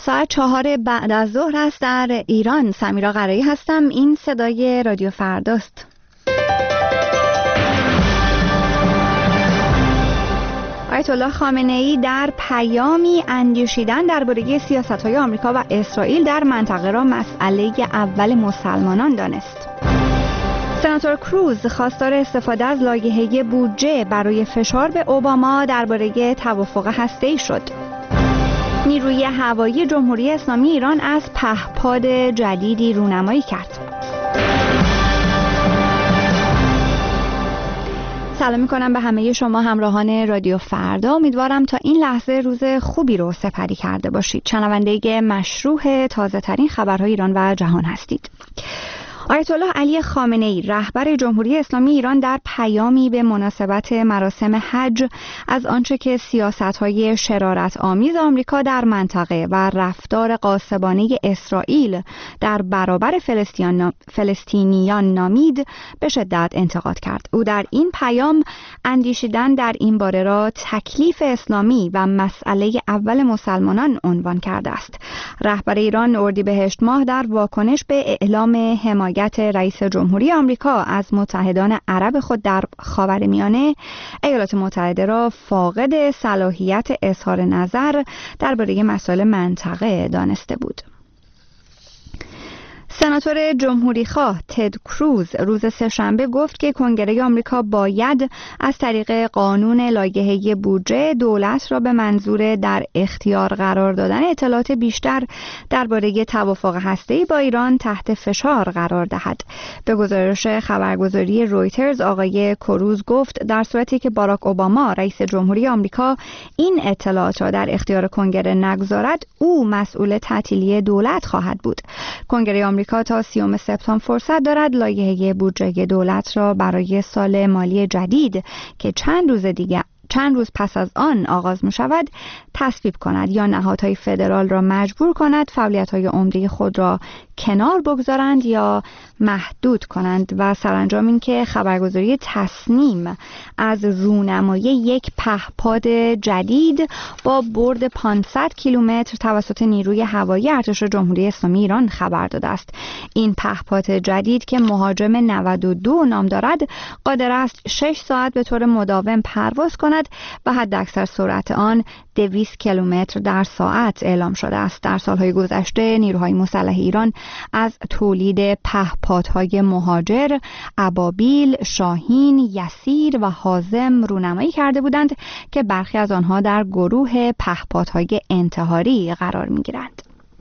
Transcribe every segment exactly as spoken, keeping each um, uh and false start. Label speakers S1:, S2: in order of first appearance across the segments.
S1: ساعت چهار بعد از ظهر است در ایران. سمیرا قرایی هستم. این صدای رادیو فرداست. آیت الله خامنه‌ای در پیامی اندیشیدن درباره سیاست‌های آمریکا و اسرائیل در منطقه را مسئله اول مسلمانان دانست. سناتور کروز خواستار استفاده از لایحه بودجه برای فشار به اوباما درباره توافق هسته‌ای شد. نیروی هوایی جمهوری اسلامی ایران از پهپاد جدیدی رونمایی کرد. سلام می‌کنم به همه شما همراهان رادیو فردا. امیدوارم تا این لحظه روز خوبی رو سپری کرده باشید. شنونده مشروع تازه‌ترین خبرهای ایران و جهان هستید. آیت الله علی خامنه‌ای رهبر جمهوری اسلامی ایران در پیامی به مناسبت مراسم حج از آنچه که سیاست‌های شرارت‌آمیز آمریکا در منطقه و رفتار غاصبانه اسرائیل در برابر فلسطینیان نامید به شدت انتقاد کرد. او در این پیام اندیشیدن در این باره را تکلیف اسلامی و مسئله اول مسلمانان عنوان کرده است. رهبر ایران اردیبهشت ماه در واکنش به اعلام حمایت رئیس جمهوری آمریکا از متحدان عرب خود در خاورمیانه ایالات متحده را فاقد صلاحیت اظهار نظر درباره مسائل منطقه دانسته بود. سناتور جمهوریخواه تد کروز روز سه‌شنبه گفت که کنگره آمریکا باید از طریق قانون لایحه بودجه دولت را به منظور در اختیار قرار دادن اطلاعات بیشتر درباره توافق هسته‌ای با ایران تحت فشار قرار دهد. به گزارش خبرگزاری رویترز آقای کروز گفت در صورتی که باراک اوباما رئیس جمهوری آمریکا این اطلاعات را در اختیار کنگره نگذارد، او مسئول تعطیلی دولت خواهد بود. کنگره آمریکا تا سیوم سپتامبر فرصت دارد لایحه بودجه دولت را برای سال مالی جدید که چند روز دیگه چند روز پس از آن آغاز می شود تصویب کند یا نهادهای فدرال را مجبور کند فعالیت‌های عمده خود را کنار بگذارند یا محدود کنند و سرانجام این که خبرگزاری تصنیم از رونمایی یک پهپاد جدید با برد پانصد کیلومتر توسط نیروی هوایی ارتش جمهوری اسلامی ایران خبر داده است. این پهپاد جدید که مهاجم نود و دو نام دارد قادر است شش ساعت به طور مداوم پرواز کند و حداکثر سرعت آن دویست کیلومتر در ساعت اعلام شده است. در سالهای گذشته نیروهای مسلح ایران از تولید پهپادهای مهاجر، ابابیل، شاهین، یسیر و حازم رونمایی کرده بودند که برخی از آنها در گروه پهپادهای انتحاری قرار می‌گیرند.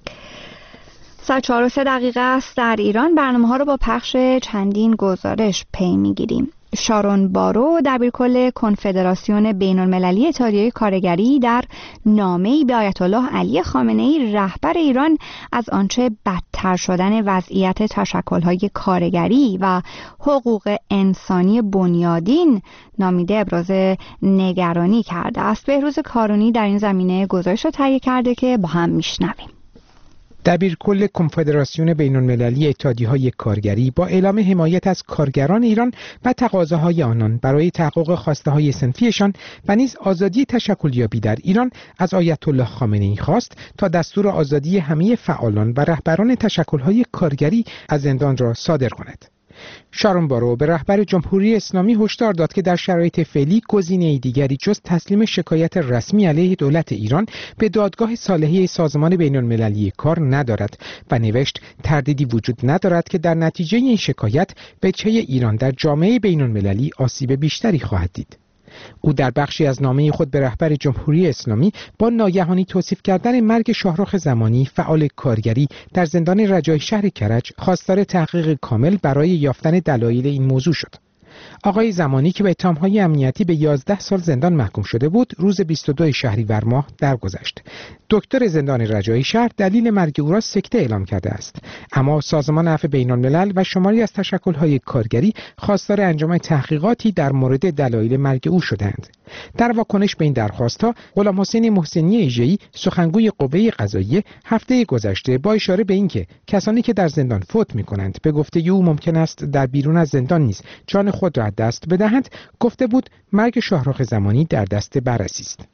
S1: ساعت چهار و سه دقیقه است در ایران. برنامه‌ها رو با پخش چندین گزارش پی می‌گیریم. شارون بارو دبیرکل کنفدراسیون بین‌المللی اتحادیه کارگری در نامه‌ای به آیت الله علی خامنه‌ای رهبر ایران از آنچه بدتر شدن وضعیت تشکل‌های کارگری و حقوق انسانی بنیادین نامیده ابراز نگرانی کرده است. بهروز کارونی در این زمینه گزارش را تهیه کرده که با هم میشنویم.
S2: دبیرکل کنفدراسیون بین‌المللی اتحادیه‌های کارگری با اعلام حمایت از کارگران ایران و تقاضاهای آنان برای تحقق خواسته‌های صنفیشان و نیز آزادی تشکلیابی در ایران از آیت الله خامنه‌ای خواست تا دستور آزادی همه فعالان و رهبران تشکل‌های کارگری از زندان را صادر کند. شارون بارو به رهبر جمهوری اسلامی هشدار داد که در شرایط فعلی گزینه‌ای دیگری جز تسلیم شکایت رسمی علیه دولت ایران به دادگاه صالحی سازمان بین‌المللی کار ندارد و نوشت تردیدی وجود ندارد که در نتیجه این شکایت بچه ایران در جامعه بین‌المللی آسیب بیشتری خواهد دید. او در بخشی از نامه خود به رهبر جمهوری اسلامی با ناگهانی توصیف کردن مرگ شاهرخ زمانی فعال کارگری در زندان رجای شهر کرج خواستار تحقیق کامل برای یافتن دلایل این موضوع شد. آقای زمانی که به اتهام‌های امنیتی به یازده سال زندان محکوم شده بود، روز بیست و دو شهریور ماه درگذشت. دکتر زندان رجایی شهر دلیل مرگ او را سکته اعلام کرده است، اما سازمان عفو بین‌الملل و شماری از تشکل‌های کارگری خواستار انجام تحقیقاتی در مورد دلایل مرگ او شدند. در واکنش به این درخواست‌ها، غلام حسین محسنی ایژه‌ای سخنگوی قوه قضاییه هفته گذشته با اشاره به اینکه کسانی که در زندان فوت می‌کنند به گفته او ممکن است در بیرون از زندان نیز جان خود را دست بدهند، گفته بود مرگ شاهرخ زمانی در دست بررسی است.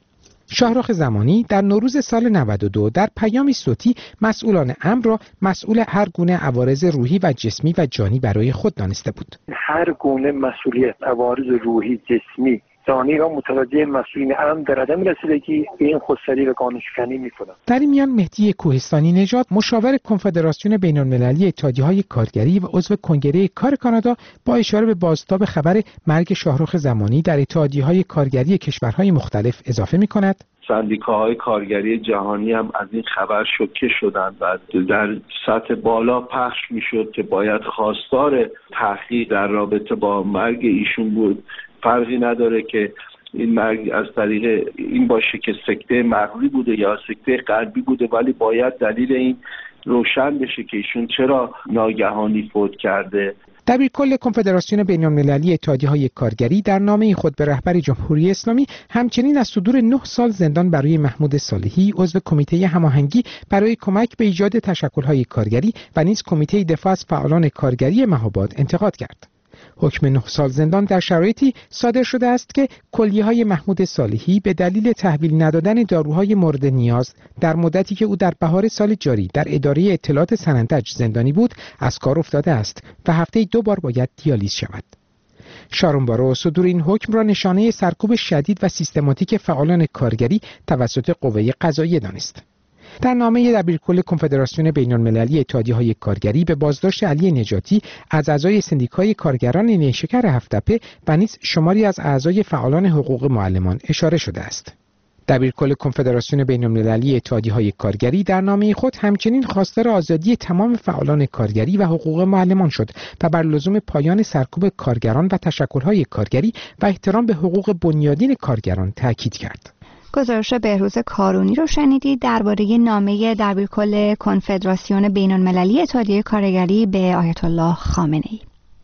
S2: شاهرخ زمانی در نوروز سال نود و دو در پیامی صوتی مسئولان امر را مسئول هر گونه عوارض روحی و جسمی و جانی برای خود دانسته بود.
S3: هر گونه مسئولیت عوارض روحی، جسمی، جانی را متوجه مسئولین امر در عدم رسیدگی به این خودسری و قانون‌شکنی می‌کنند.
S2: در این میان مهدی کوهستانی نژاد، مشاور کنفدراسیون بین‌المللی اتحادیه‌های کارگری و عضو کنگره کار کانادا، با اشاره به بازتاب خبر مرگ شاهرخ زمانی در اتحادیه‌های کارگری کشورهای مختلف اضافه می‌کند:
S4: سندیکاهای کارگری جهانی هم از این خبر شوکه شدند و در سطح بالا پخش میشد که باید خواستار تحقیق در رابطه با مرگ ایشون بود. فرقی نداره که این مرگ از طریق این باشه که سکته مغزی بوده یا سکته قلبی بوده، ولی باید دلیل این روشن بشه که ایشون چرا ناگهانی فوت کرده.
S2: دبیرکل کنفدراسیون بین‌المللی اتحادیه‌های کارگری در نامه خود به رهبر جمهوری اسلامی همچنین از صدور نه سال زندان برای محمود صالحی، عضو کمیته هماهنگی برای کمک به ایجاد تشکل‌های کارگری و نیز کمیته دفاع از فعالان کارگری مهاباد انتقاد کرد. حکم نه سال زندان در شرایطی صادر شده است که کلیه‌های محمود صالحی به دلیل تحویل ندادن داروهای مورد نیاز در مدتی که او در بهار سال جاری در اداره اطلاعات سنندج زندانی بود از کار افتاده است و هفته‌ای دو بار باید دیالیز شود. شارون بارو صدور این حکم را نشانه سرکوب شدید و سیستماتیک فعالان کارگری توسط قوه قضاییه دانست. در نامه دبیرکل کنفدراسیون بین‌المللی اتحادیه‌های کارگری به بازداشت علی نجاتی از اعضای سندیکای کارگران نیشکر هفت‌تپه و نیز شماری از اعضای فعالان حقوق معلمان اشاره شده است. دبیرکل کنفدراسیون بین‌المللی اتحادیه‌های کارگری در نامه خود همچنین خواستار آزادی تمام فعالان کارگری و حقوق معلمان شد و بر لزوم پایان سرکوب کارگران و تشکل‌های کارگری و احترام به حقوق بنیادین کارگران تاکید کرد.
S1: گزارش بهروز کارونی رو شنیدید درباره نامه دبیرکل کنفدراسیون بین‌المللی اتحادیه کارگری به آیت الله خامنه‌ای.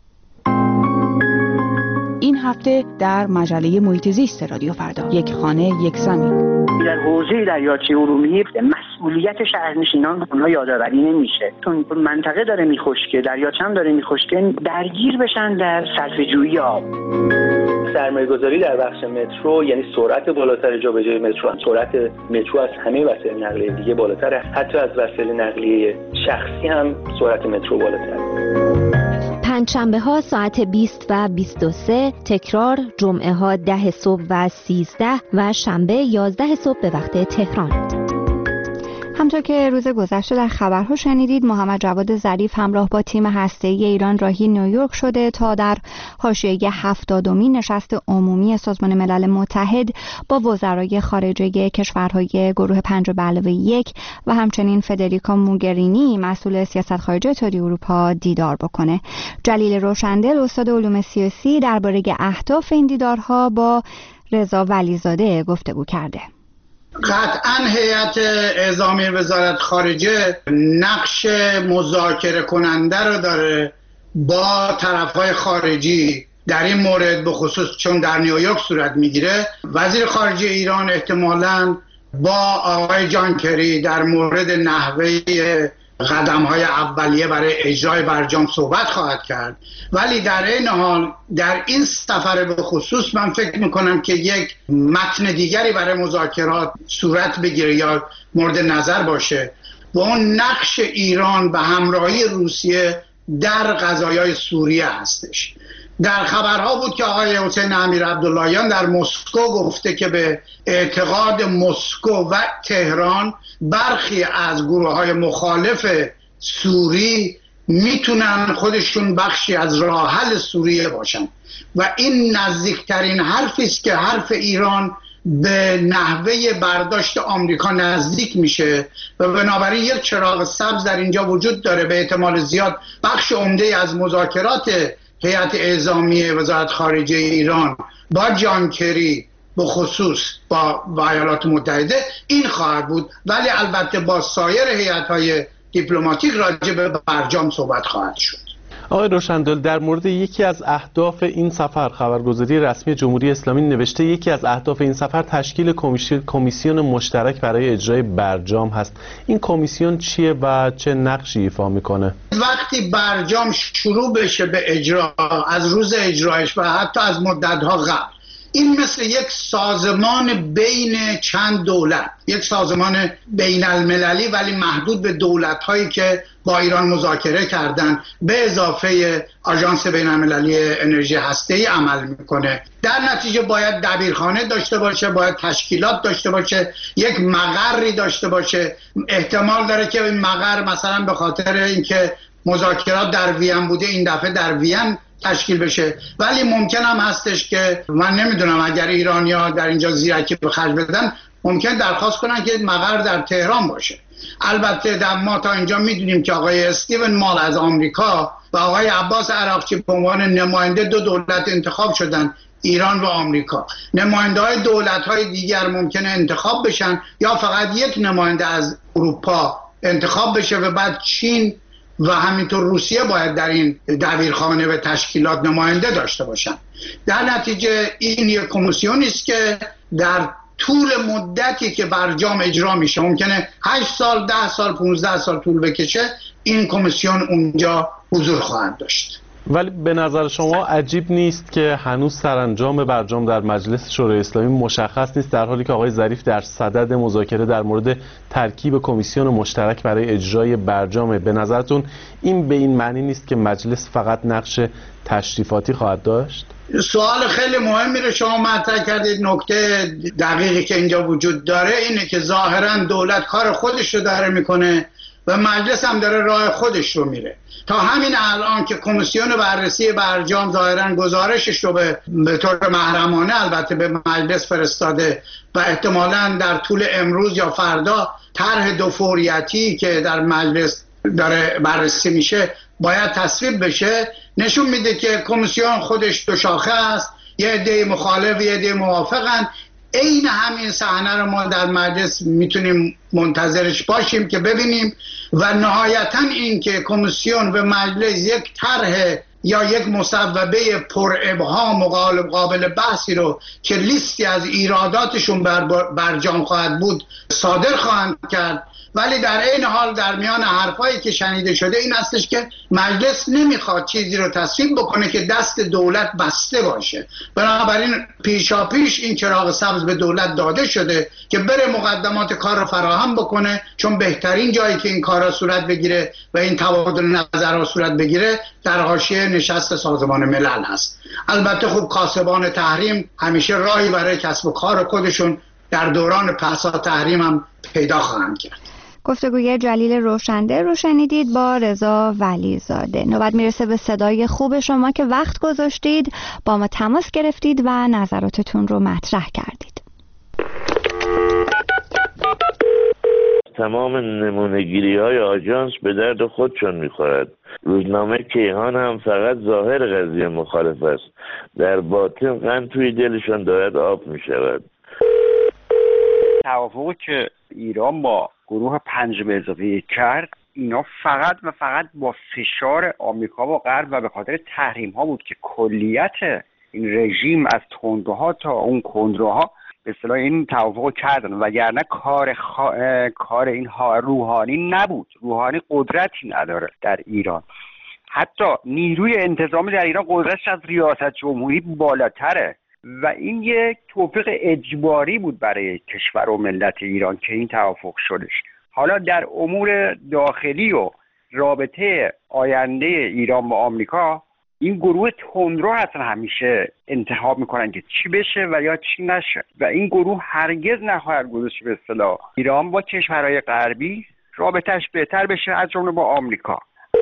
S5: این هفته در مجله محیط زیست رادیو فردا، یک خانه یک زمین.
S6: در حوزه دریاچه ارومیه مسئولیت شهرنشینان اونها یادآوری نمیشه، چون منطقه داره میخشکه، دریاچه هم داره میخشکه، درگیر بشن در صرفه‌جویی آب.
S7: سرمایه‌گذاری در بخش مترو یعنی سرعت بالاتر جابجایی مترو، سرعت مترو از همه وسایل نقلیه دیگه بالاتره، حتی از وسایل نقلیه شخصی هم سرعت مترو بالاتره.
S8: پنجشنبه ها ساعت بیست و بیست و سه، تکرار جمعه ها ده صبح و سیزده و شنبه یازده صبح به وقت تهران.
S1: همطور که روز گذشته در خبرها شنیدید، محمد جواد ظریف همراه با تیم هسته‌ای ایران راهی نیویورک شده تا در حاشیه هفتادمین نشست عمومی سازمان ملل متحد با وزرای خارجه کشورهای گروه پنج به علاوه یک و همچنین فدریکا موگرینی مسئول سیاست خارجه اتحادیه اروپا دیدار بکنه. جلیل روشندل استاد علوم سیاسی درباره اهداف این دیدارها با رضا ولیزاده گفتگو کرده.
S9: قطعاً هیئت اعزامی وزارت خارجه نقش مذاکره کننده رو داره با طرفهای خارجی در این مورد، به خصوص چون در نیویورک صورت میگیره. وزیر خارجه ایران احتمالاً با آقای جان کری در مورد نحوه قدم‌های اولیه برای اجرای برجام صحبت خواهد کرد، ولی در این حال در این سفر به خصوص من فکر میکنم که یک متن دیگری برای مذاکرات صورت بگیره یا مورد نظر باشه و اون نقش ایران به همراهی روسیه در قضایای سوریه هستش. در خبرها بود که آقای حسین امیرعبداللهیان در مسکو گفته که به اعتقاد مسکو و تهران برخی از گروه‌های مخالف سوری میتونن خودشون بخشی از راه حل سوریه باشن و این نزدیکترین حرفی است که حرف ایران به نحوه برداشت آمریکا نزدیک میشه و بنابراین یک چراغ سبز در اینجا وجود داره. به احتمال زیاد بخش عمده از مذاکرات هیئت اعزامی وزارت خارجه ایران با جان کری به خصوص با ایالات متحده این خواهد بود، ولی البته با سایر هیئت‌های دیپلماتیک راجع به برجام صحبت خواهد شد.
S10: آقای روشندل، در مورد یکی از اهداف این سفر خبرگزاری رسمی جمهوری اسلامی نوشته یکی از اهداف این سفر تشکیل کمیسیون مشترک برای اجرای برجام هست. این کمیسیون چیه و چه نقشی ایفا میکنه؟
S9: وقتی برجام شروع بشه به اجرا، از روز اجرایش و حتی از مدت‌ها قبل، این مثل یک سازمان بین چند دولت، یک سازمان بین المللی ولی محدود به دولت هایی که با ایران مذاکره کردن، به اضافه آژانس بین المللی انرژی هسته‌ای عمل میکنه. در نتیجه باید دبیرخانه داشته باشه، باید تشکیلات داشته باشه، یک مقری داشته باشه. احتمال داره که این مقر مثلا به خاطر اینکه مذاکرات در وین بوده این دفعه در وین تشکیل بشه، ولی ممکن هم هستش که من نمیدونم اگر ایرانی‌ها در اینجا زیرکی به خرج بدن ممکن درخواست کنن که مقر در تهران باشه. البته در ما تا اینجا میدونیم که آقای استیون مال از آمریکا و آقای عباس عراقچی به عنوان نماینده دو دولت انتخاب شدن، ایران و آمریکا. نماینده های دولت های دیگر ممکنه انتخاب بشن یا فقط یک نماینده از اروپا انتخاب بشه و بعد چین و همینطور روسیه باید در این دبیرخانه و تشکیلات نماینده داشته باشن. در نتیجه این یک کمیسیونی است که در طول مدتی که برجام اجرا میشه، ممکنه هشت سال، ده سال، پانزده سال طول بکشه، این کمیسیون اونجا حضور خواهد داشت.
S10: ولی به نظر شما عجیب نیست که هنوز سرانجام برجام در مجلس شورای اسلامی مشخص نیست، در حالی که آقای ظریف در صدد مذاکره در مورد ترکیب کمیسیون مشترک برای اجرای برجامه؟ به نظرتون این به این معنی نیست که مجلس فقط نقش تشریفاتی خواهد داشت؟
S9: سوال خیلی مهمی رو شما مطرح کردید. نکته دقیقی که اینجا وجود داره اینه که ظاهراً دولت کار خودش رو داره میکنه و مجلس هم داره راه خودش رو میره. تا همین الان که کمیسیون بررسی برجام ظاهراً گزارشش رو به, به طور محرمانه البته به مجلس فرستاده و احتمالاً در طول امروز یا فردا طرح دو فوریتی که در مجلس داره بررسی میشه باید تصویب بشه، نشون میده که کمیسیون خودش دو شاخه است، یه عده مخالف یه عده موافقن. عین همین صحنه رو ما در مجلس میتونیم منتظرش باشیم که ببینیم و نهایتا این که کمیسیون و مجلس یک طرح یا یک مصوبه پر ابهام و قابل بحثی رو که لیستی از ایراداتشون بر برجام خواهد بود صادر خواهند کرد. ولی در این حال در میان حرفایی که شنیده شده این هستش که مجلس نمیخواد چیزی رو تصویب بکنه که دست دولت بسته باشه. بنابراین پیشا پیش این چراغ سبز به دولت داده شده که بره مقدمات کار رو فراهم بکنه، چون بهترین جایی که این کارا صورت بگیره و این تبادل نظرها صورت بگیره در حاشیه نشست سازمان ملل هست. البته خب کاسبان تحریم همیشه راهی برای کسب و کار خودشون در دوران پسا تحریم هم پیدا خواهند کرد.
S1: گفتگوی جلیل روشنده رو شنیدید با رضا ولیزاده. نوبت میرسه به صدای خوب شما که وقت گذاشتید، با ما تماس گرفتید و نظراتتون رو مطرح کردید.
S11: تمام نمونه‌گیری های آژانس به درد خودشون میخورد. روزنامه کیهان هم فقط ظاهر قضیه مخالف است، در باطن قند توی دلشون دارد آب میشود.
S12: توافقی که ایران با گروه پنج به اضافه یک کرد، اینا فقط و فقط با فشار آمریکا و غرب و به خاطر تحریم ها بود که کلیت این رژیم از تندروها تا اون کندروها به اصطلاح این توافق کردن، وگرنه کار خا... کار این ها روحانی نبود. روحانی قدرتی نداره در ایران، حتی نیروی انتظامی در ایران قدرتش از ریاست جمهوری بالاتره و این یک توافق اجباری بود برای کشور و ملت ایران که این توافق شدش. حالا در امور داخلی و رابطه آینده ایران با آمریکا، این گروه تندرو هستن همیشه انتخاب میکنن که چی بشه و یا چی نشه و این گروه هرگز نخواهد گذاشت به اصطلاح ایران با کشورهای غربی رابطهش بهتر بشه، از جمله با آمریکا.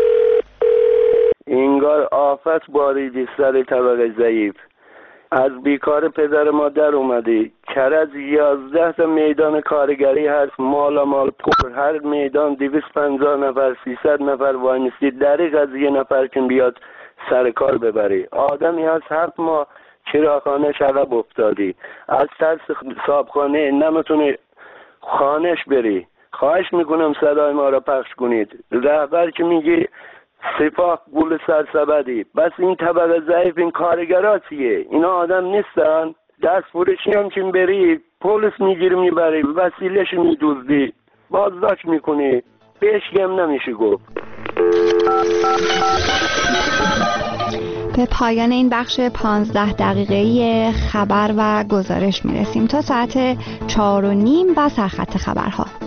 S11: انگار آفت باریدی سر طبقه ضعیف. از بیکار پدر ما در اومدی. کرج یازده تا میدان کارگری هست، مالا مال پر، هر میدان دویست پنجاه نفر سیصد نفر وایمیستی، دریغ از یه نفر که بیاد سر کار ببری. آدمی هست هفت ماه چراغخانه عقب افتادی، از ترس صابخانه نمیتونی خانش بری. خواهش میکنم صدای ما را پخش کنید. رهبر که میگی سپاه گول سرسبدی، بس این طبقه ضعیف این کارگرها چیه؟ اینا آدم نیستن؟ دست فروشی هم که بری پلیس میگیری میبری، وسیلهش میدوزدی، بازداشت میکنی، بهش گم نمیشه گفت.
S1: به پایان این بخش پانزده دقیقه‌ای خبر و گزارش میرسیم. تا ساعت چهار و نیم و سرخط خبرها.